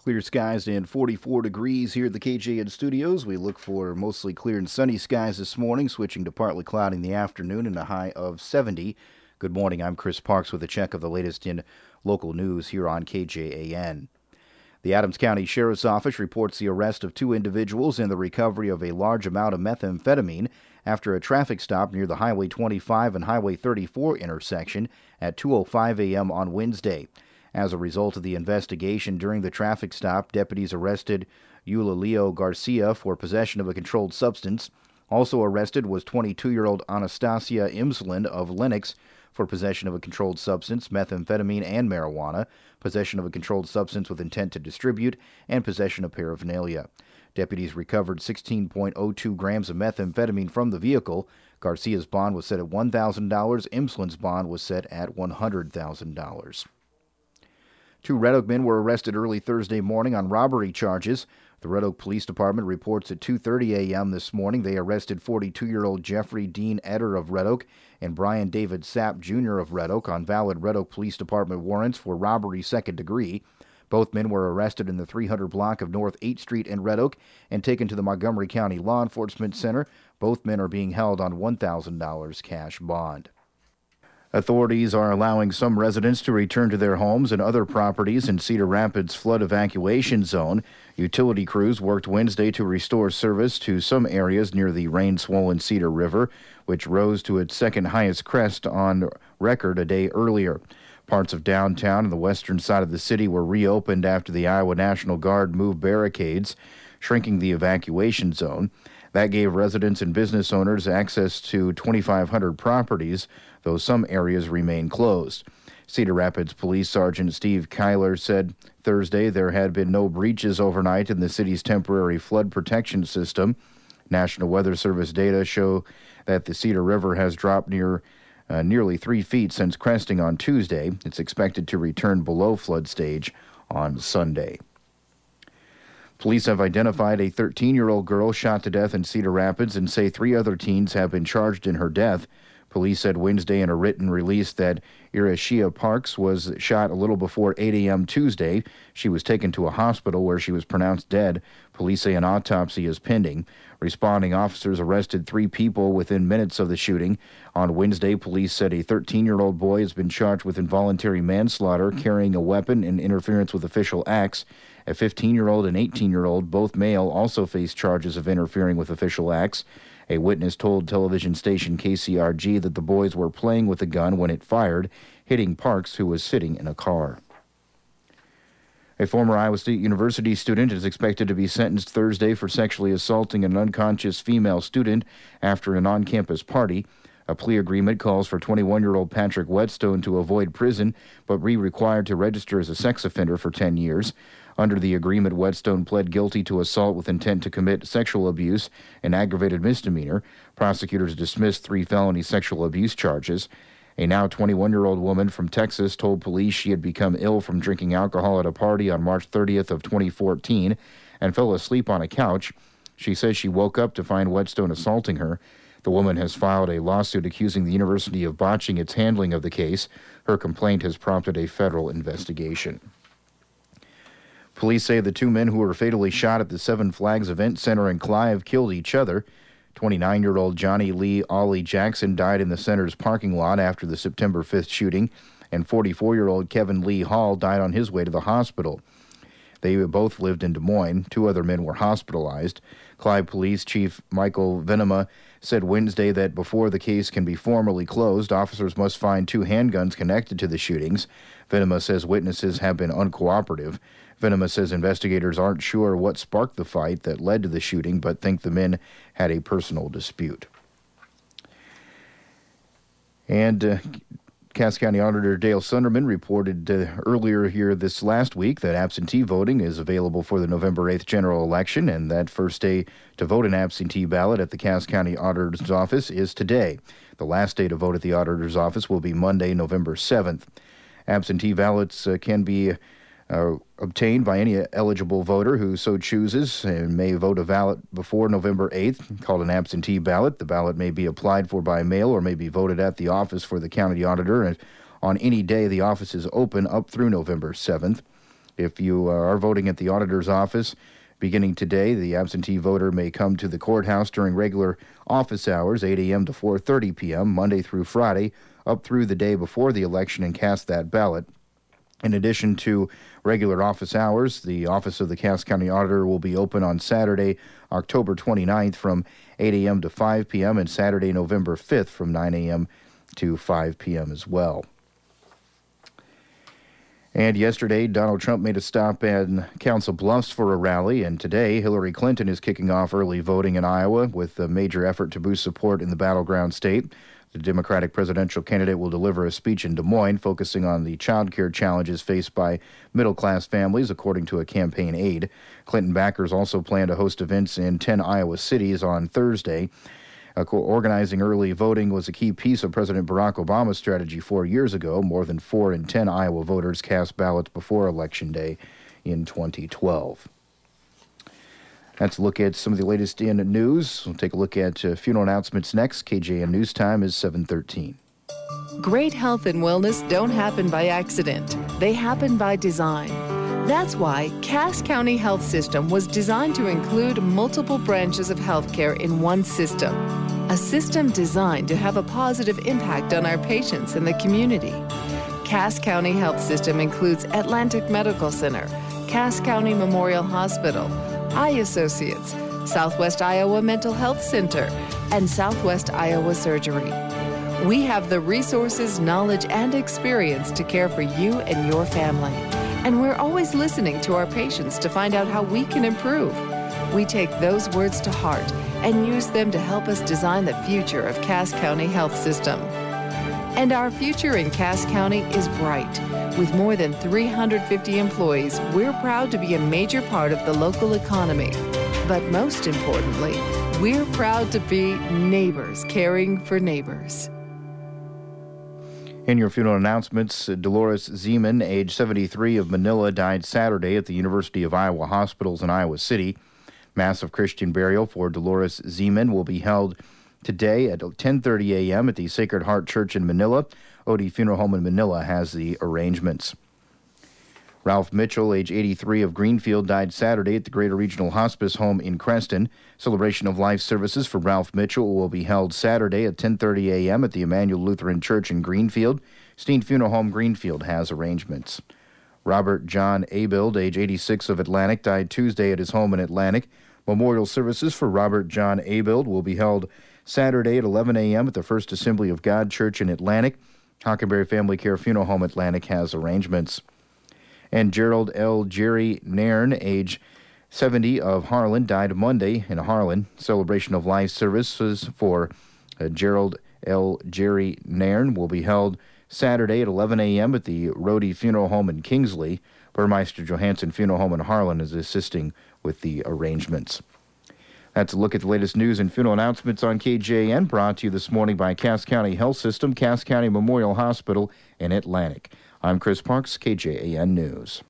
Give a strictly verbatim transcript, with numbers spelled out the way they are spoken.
Clear skies and forty-four degrees here at the K J N studios. We look for mostly clear and sunny skies this morning, switching to partly cloudy in the afternoon and a high of seventy. Good morning. I'm Chris Parks with a check of the latest in local news here on K J A N. The Adams County Sheriff's Office reports the arrest of two individuals and the recovery of a large amount of methamphetamine after a traffic stop near the Highway twenty-five and Highway thirty-four intersection at two oh five a.m. on Wednesday. As a result of the investigation during the traffic stop, deputies arrested Eulalio Garcia for possession of a controlled substance. Also arrested was twenty-two-year-old Anastasia Imslin of Lenox for possession of a controlled substance, methamphetamine and marijuana, possession of a controlled substance with intent to distribute, and possession of paraphernalia. Deputies recovered sixteen point oh two grams of methamphetamine from the vehicle. Garcia's bond was set at one thousand dollars. Imslin's bond was set at one hundred thousand dollars. Two Red Oak men were arrested early Thursday morning on robbery charges. The Red Oak Police Department reports at two thirty a.m. this morning they arrested forty-two-year-old Jeffrey Dean Eder of Red Oak and Brian David Sapp, Junior of Red Oak on valid Red Oak Police Department warrants for robbery second degree. Both men were arrested in the three hundred block of North eighth Street in Red Oak and taken to the Montgomery County Law Enforcement Center. Both men are being held on one thousand dollars cash bond. Authorities are allowing some residents to return to their homes and other properties in Cedar Rapids' flood evacuation zone. Utility crews worked Wednesday to restore service to some areas near the rain-swollen Cedar River, which rose to its second highest crest on record a day earlier. Parts of downtown and the western side of the city were reopened after the Iowa National Guard moved barricades, shrinking the evacuation zone. That gave residents and business owners access to twenty-five hundred properties, though some areas remain closed. Cedar Rapids Police Sergeant Steve Kyler said Thursday there had been no breaches overnight in the city's temporary flood protection system. National Weather Service data show that the Cedar River has dropped near uh, nearly three feet since cresting on Tuesday. It's expected to return below flood stage on Sunday. Police have identified a thirteen-year-old girl shot to death in Cedar Rapids and say three other teens have been charged in her death. Police said Wednesday in a written release that Irashia Parks was shot a little before eight a.m. Tuesday. She was taken to a hospital where she was pronounced dead. Police say an autopsy is pending. Responding officers arrested three people within minutes of the shooting. On Wednesday, police said a thirteen-year-old boy has been charged with involuntary manslaughter, carrying a weapon, and interference with official acts. A fifteen-year-old and eighteen-year-old, both male, also face charges of interfering with official acts. A witness told television station K C R G that the boys were playing with a gun when it fired, hitting Parks, who was sitting in a car. A former Iowa State University student is expected to be sentenced Thursday for sexually assaulting an unconscious female student after an on-campus party. A plea agreement calls for twenty-one-year-old Patrick Whetstone to avoid prison, but be required to register as a sex offender for ten years. Under the agreement, Whetstone pled guilty to assault with intent to commit sexual abuse, an aggravated misdemeanor. Prosecutors dismissed three felony sexual abuse charges. A now twenty-one-year-old woman from Texas told police she had become ill from drinking alcohol at a party on March thirtieth of twenty fourteen and fell asleep on a couch. She says she woke up to find Whetstone assaulting her. The woman has filed a lawsuit accusing the university of botching its handling of the case. Her complaint has prompted a federal investigation. Police say the two men who were fatally shot at the Seven Flags Event Center in Clive killed each other. twenty-nine-year-old Johnny Lee Ollie Jackson died in the center's parking lot after the September fifth shooting, and forty-four-year-old Kevin Lee Hall died on his way to the hospital. They both lived in Des Moines. Two other men were hospitalized. Clive Police Chief Michael Venema said Wednesday that before the case can be formally closed, officers must find two handguns connected to the shootings. Venema says witnesses have been uncooperative. Venema says investigators aren't sure what sparked the fight that led to the shooting, but think the men had a personal dispute. And uh, Cass County Auditor Dale Sunderman reported uh, earlier here this last week that absentee voting is available for the November eighth general election, and that first day to vote an absentee ballot at the Cass County Auditor's Office is today. The last day to vote at the Auditor's Office will be Monday, November seventh. Absentee ballots uh, can be Uh, obtained by any eligible voter who so chooses and may vote a ballot before November eighth, called an absentee ballot. The ballot may be applied for by mail or may be voted at the office for the county auditor. And on any day the office is open up through November seventh. If you are voting at the auditor's office, beginning today, the absentee voter may come to the courthouse during regular office hours, eight a.m. to four thirty p.m., Monday through Friday, up through the day before the election, and cast that ballot. In addition to regular office hours, the Office of the Cass County Auditor will be open on Saturday, October twenty-ninth from eight a.m. to five p.m. and Saturday, November fifth from nine a.m. to five p.m. as well. And yesterday, Donald Trump made a stop in Council Bluffs for a rally, and today Hillary Clinton is kicking off early voting in Iowa with a major effort to boost support in the battleground state. The Democratic presidential candidate will deliver a speech in Des Moines focusing on the child care challenges faced by middle-class families, according to a campaign aide. Clinton backers also plan to host events in ten Iowa cities on Thursday. Uh, organizing early voting was a key piece of President Barack Obama's strategy four years ago. More than four in ten Iowa voters cast ballots before Election Day in twenty twelve. Let's look at some of the latest in news. We'll take a look at uh, funeral announcements next. K J N News Time is seven thirteen. Great health and wellness don't happen by accident. They happen by design. That's why Cass County Health System was designed to include multiple branches of healthcare in one system. A system designed to have a positive impact on our patients and the community. Cass County Health System includes Atlantic Medical Center, Cass County Memorial Hospital, Eye Associates, Southwest Iowa Mental Health Center, and Southwest Iowa Surgery. We have the resources, knowledge, and experience to care for you and your family. And we're always listening to our patients to find out how we can improve. We take those words to heart and use them to help us design the future of Cass County Health System. And our future in Cass County is bright. With more than three hundred fifty employees, we're proud to be a major part of the local economy. But most importantly, we're proud to be neighbors caring for neighbors. In your funeral announcements, Dolores Zeman, age seventy-three, of Manila, died Saturday at the University of Iowa Hospitals in Iowa City. Mass of Christian burial for Dolores Zeman will be held today at ten thirty a.m. at the Sacred Heart Church in Manila. Odie Funeral Home in Manila has the arrangements. Ralph Mitchell, age eighty-three, of Greenfield, died Saturday at the Greater Regional Hospice Home in Creston. Celebration of life services for Ralph Mitchell will be held Saturday at ten thirty a.m. at the Emmanuel Lutheran Church in Greenfield. Steen Funeral Home Greenfield has arrangements. Robert John Abild, age eighty-six, of Atlantic, died Tuesday at his home in Atlantic. Memorial services for Robert John Abild will be held Saturday at eleven a.m. at the First Assembly of God Church in Atlantic. Hockenberry Family Care Funeral Home Atlantic has arrangements. And Gerald L. Jerry Nairn, age seventy, of Harlan, died Monday in Harlan. Celebration of life services for uh, Gerald L. Jerry Nairn will be held Saturday at eleven a.m. at the Rhodey Funeral Home in Kingsley. Burmeister Johansson Funeral Home in Harlan is assisting with the arrangements. That's a look at the latest news and funeral announcements on K J N, brought to you this morning by Cass County Health System, Cass County Memorial Hospital in Atlantic. I'm Chris Parks, K J A N News.